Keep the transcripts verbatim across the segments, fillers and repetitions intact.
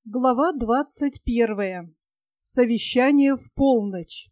Глава двадцать первая. Совещание в полночь.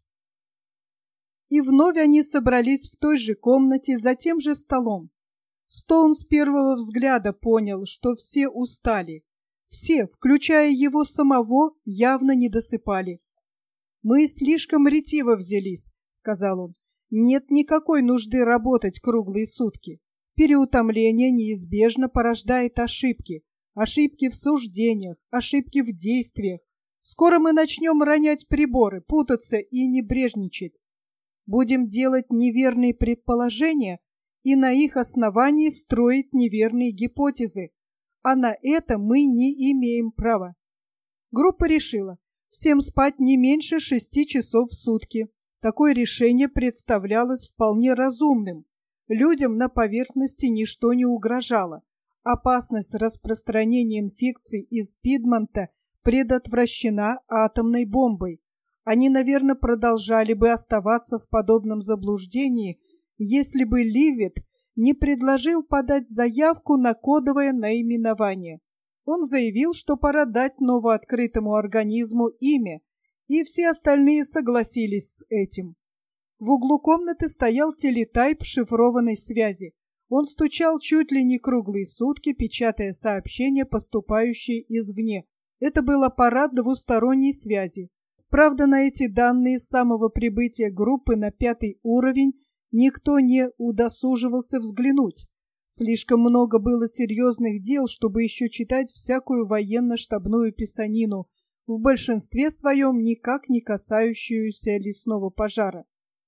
И вновь они собрались в той же комнате за тем же столом. Стоун с первого взгляда понял, что все устали. Все, включая его самого, явно не досыпали. «Мы слишком ретиво взялись», — сказал он. «Нет никакой нужды работать круглые сутки. Переутомление неизбежно порождает ошибки. Ошибки в суждениях, ошибки в действиях. Скоро мы начнем ронять приборы, путаться и небрежничать. Будем делать неверные предположения и на их основании строить неверные гипотезы. А на это мы не имеем права». Группа решила всем спать не меньше шести часов в сутки. Такое решение представлялось вполне разумным. Людям на поверхности ничто не угрожало. Опасность распространения инфекций из Пидмонта предотвращена атомной бомбой. Они, наверное, продолжали бы оставаться в подобном заблуждении, если бы Ливет не предложил подать заявку на кодовое наименование. Он заявил, что пора дать новооткрытому организму имя, и все остальные согласились с этим. В углу комнаты стоял телетайп шифрованной связи. Он стучал чуть ли не круглые сутки, печатая сообщения, поступающие извне. Это был аппарат двусторонней связи. Правда, на эти данные с самого прибытия группы на пятый уровень никто не удосуживался взглянуть. Слишком много было серьезных дел, чтобы еще читать всякую военно-штабную писанину, в большинстве своем никак не касающуюся лесного пожара.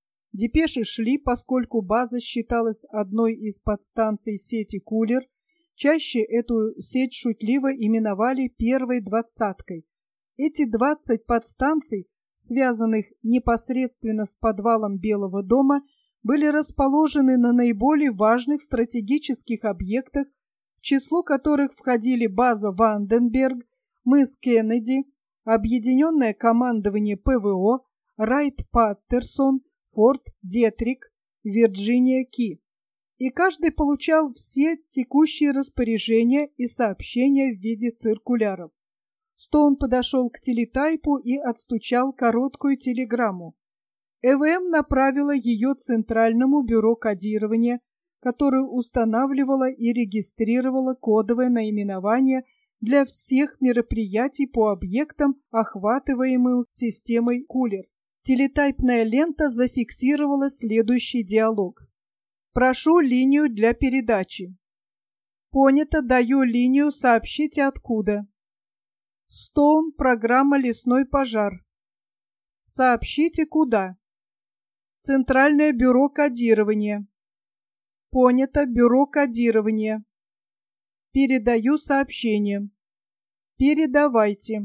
Депеши шли, поскольку база считалась одной из подстанций сети Кулер. Чаще эту сеть шутливо именовали первой двадцаткой. Эти двадцать подстанций, связанных непосредственно с подвалом Белого дома, были расположены на наиболее важных стратегических объектах, в число которых входили база Ванденберг, мыс Кеннеди, объединенное командование ПВО, Райт-Паттерсон, Форт Детрик, Вирджиния Ки. И каждый получал все текущие распоряжения и сообщения в виде циркуляров. Стоун подошел к телетайпу и отстучал короткую телеграмму. ЭВМ направила ее Центральному бюро кодирования, которое устанавливало и регистрировало кодовое наименование для всех мероприятий по объектам, охватываемым системой Кулер. Телетайпная лента зафиксировала следующий диалог. «Прошу линию для передачи». «Понято, даю линию, сообщите откуда». «Стоун, программа «Лесной пожар». «Сообщите куда». «Центральное бюро кодирования». «Понято, бюро кодирования». «Передаю сообщение». «Передавайте».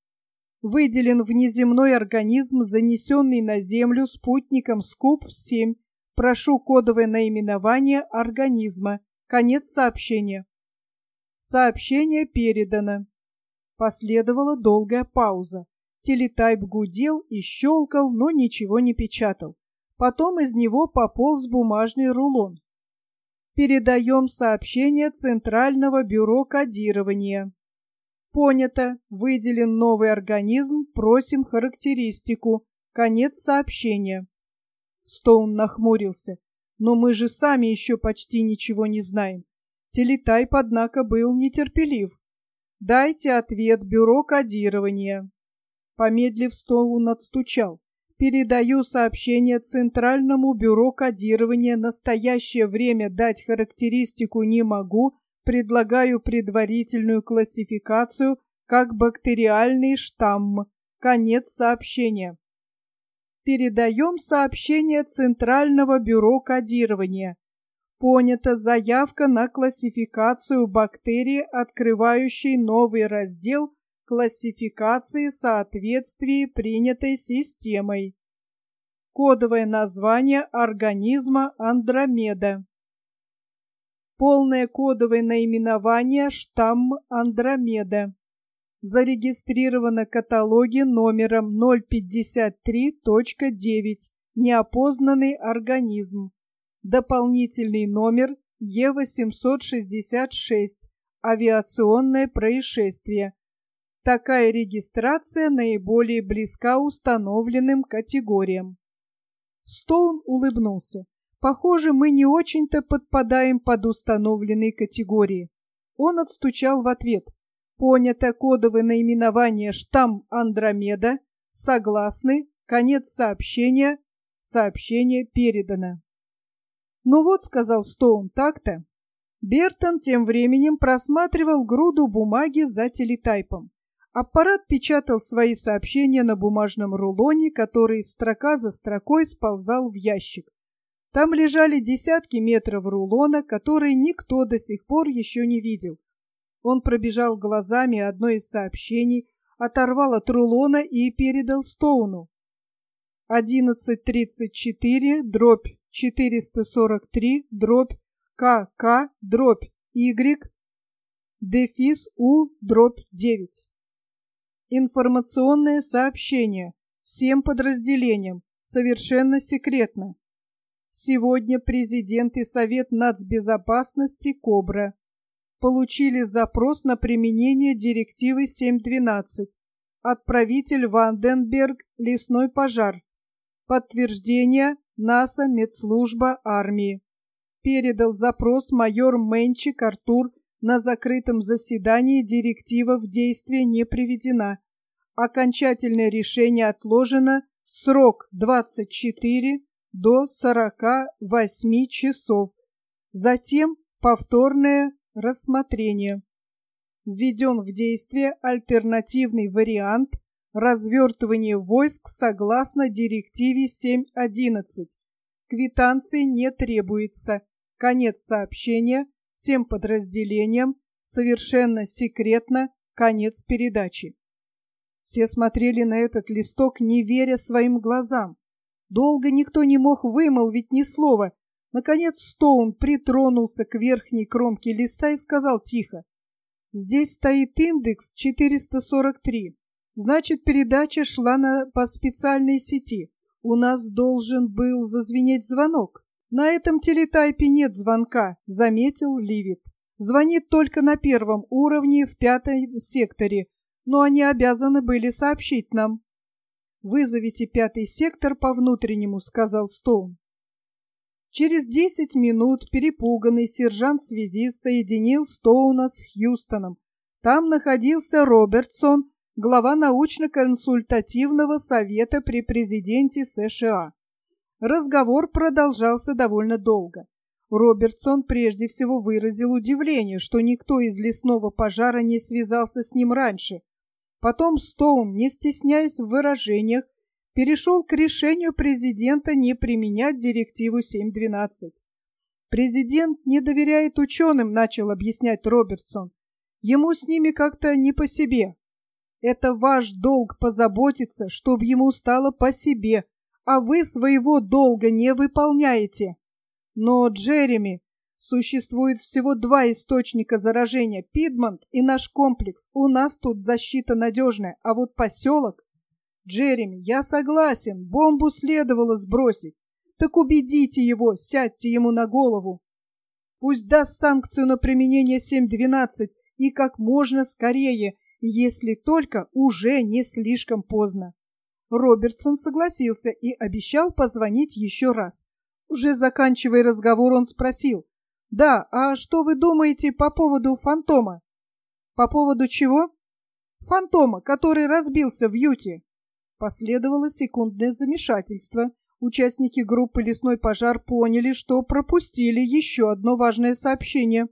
Выделен внеземной организм, занесенный на Землю спутником Скуп семь. Прошу кодовое наименование организма. Конец сообщения. Сообщение передано. Последовала долгая пауза. Телетайп гудел и щелкал, но ничего не печатал. Потом из него пополз бумажный рулон. Передаем сообщение Центрального бюро кодирования. Понято. Выделен новый организм. Просим характеристику. Конец сообщения. Стоун нахмурился. Но мы же сами еще почти ничего не знаем. Телетайп, однако, был нетерпелив. Дайте ответ бюро кодирования. Помедлив, Стоун отстучал. Передаю сообщение Центральному бюро кодирования. Настоящее время дать характеристику не могу. Предлагаю предварительную классификацию как бактериальный штамм. Конец сообщения. Передаем сообщение Центрального бюро кодирования. Понята заявка на классификацию бактерии, открывающей новый раздел классификации соответствии принятой системой. Кодовое название организма Андромеда. Полное кодовое наименование штамм Андромеда. Зарегистрировано каталоге номером ноль пятьдесят три точка девять. Неопознанный организм. Дополнительный номер Е восемьсот шестьдесят шесть. Авиационное происшествие. Такая регистрация наиболее близка установленным категориям. Стоун улыбнулся. Похоже, мы не очень-то подпадаем под установленные категории. Он отстучал в ответ. Понято кодовое наименование штамм Андромеда. Согласны. Конец сообщения. Сообщение передано. Ну вот, сказал Стоун, так-то. Бертон тем временем просматривал груду бумаги за телетайпом. Аппарат печатал свои сообщения на бумажном рулоне, который строка за строкой сползал в ящик. Там лежали десятки метров рулона, которые никто до сих пор еще не видел. Он пробежал глазами одно из сообщений, оторвал от рулона и передал Стоуну. одиннадцать тридцать четыре дробь четыреста сорок три дробь КК дробь Y дефис У дробь девять. Информационное сообщение всем подразделениям, совершенно секретно. Сегодня президент и Совет нацбезопасности «Кобра» получили запрос на применение директивы семь двенадцать. Отправитель Ванденберг, лесной пожар. Подтверждение НАСА, медслужба армии. Передал запрос майор Менчик Артур. На закрытом заседании директива в действие не приведена. Окончательное решение отложено. Срок двадцать четыре до сорока восьми часов. Затем повторное рассмотрение. Введен в действие альтернативный вариант развертывания войск согласно директиве семь одиннадцать. Квитанции не требуется. Конец сообщения. Всем подразделениям. Совершенно секретно. Конец передачи. Все смотрели на этот листок, не веря своим глазам. Долго никто не мог вымолвить ни слова. Наконец Стоун притронулся к верхней кромке листа и сказал тихо. Здесь стоит индекс четыреста сорок три. Значит, передача шла на, по специальной сети. У нас должен был зазвенеть звонок. На этом телетайпе нет звонка, заметил Ливит. Звонит только на первом уровне в пятом секторе, но они обязаны были сообщить нам. Вызовите пятый сектор по внутреннему, сказал Стоун. Через десять минут перепуганный сержант-связист соединил Стоуна с Хьюстоном. Там находился Робертсон, глава научно-консультативного совета при президенте США. Разговор продолжался довольно долго. Робертсон прежде всего выразил удивление, что никто из лесного пожара не связался с ним раньше. Потом Стоун, не стесняясь в выражениях, перешел к решению президента не применять директиву семь двенадцать. Президент не доверяет ученым, начал объяснять Робертсон. Ему с ними как-то не по себе. Это ваш долг позаботиться, чтобы ему стало по себе, а вы своего долга не выполняете. Но, Джереми, существует всего два источника заражения – Пидмонт и наш комплекс. У нас тут защита надежная, а вот поселок… Джереми, я согласен, бомбу следовало сбросить. Так убедите его, сядьте ему на голову. Пусть даст санкцию на применение семь двенадцать и как можно скорее, если только уже не слишком поздно. Робертсон согласился и обещал позвонить еще раз. Уже заканчивая разговор, он спросил. «Да, а что вы думаете по поводу фантома?» «По поводу чего?» «Фантома, который разбился в Юте». Последовало секундное замешательство. Участники группы «Лесной пожар» поняли, что пропустили еще одно важное сообщение.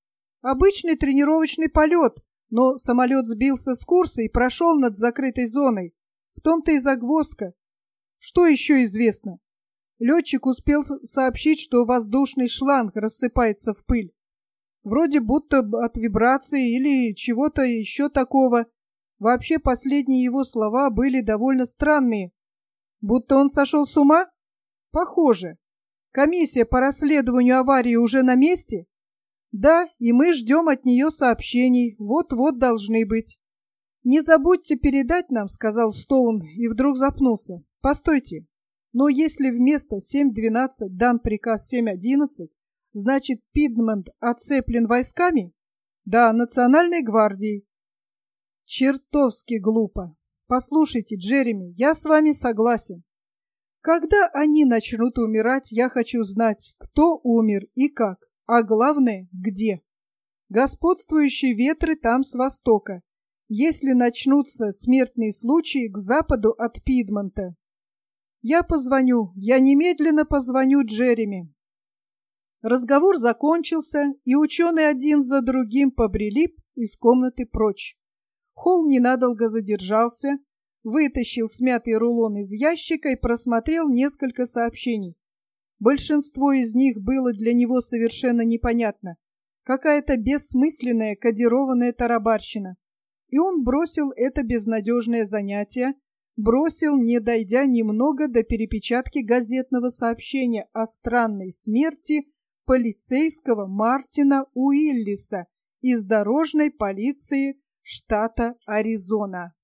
Обычный тренировочный полет, но самолет сбился с курса и прошел над закрытой зоной. В том-то и загвоздка. Что еще известно? Летчик успел сообщить, что воздушный шланг рассыпается в пыль. Вроде будто от вибрации или чего-то еще такого. Вообще последние его слова были довольно странные. Будто он сошел с ума? Похоже. Комиссия по расследованию аварии уже на месте? Да, и мы ждем от нее сообщений. Вот-вот должны быть. «Не забудьте передать нам», — сказал Стоун и вдруг запнулся. «Постойте, но если вместо семь двенадцать дан приказ семь одиннадцать, значит, Пидмонт оцеплен войсками?» «Да, Национальной гвардией». Чертовски глупо. Послушайте, Джереми, я с вами согласен. Когда они начнут умирать, я хочу знать, кто умер и как, а главное, где. Господствующие ветры там с востока, если начнутся смертные случаи к западу от Пидмонта. Я позвоню, я немедленно позвоню Джереми. Разговор закончился, и ученые один за другим побрели из комнаты прочь. Холл ненадолго задержался, вытащил смятый рулон из ящика и просмотрел несколько сообщений. Большинство из них было для него совершенно непонятно. Какая-то бессмысленная кодированная тарабарщина. И он бросил это безнадежное занятие, бросил, не дойдя немного до перепечатки газетного сообщения о странной смерти полицейского Мартина Уиллиса из дорожной полиции штата Аризона.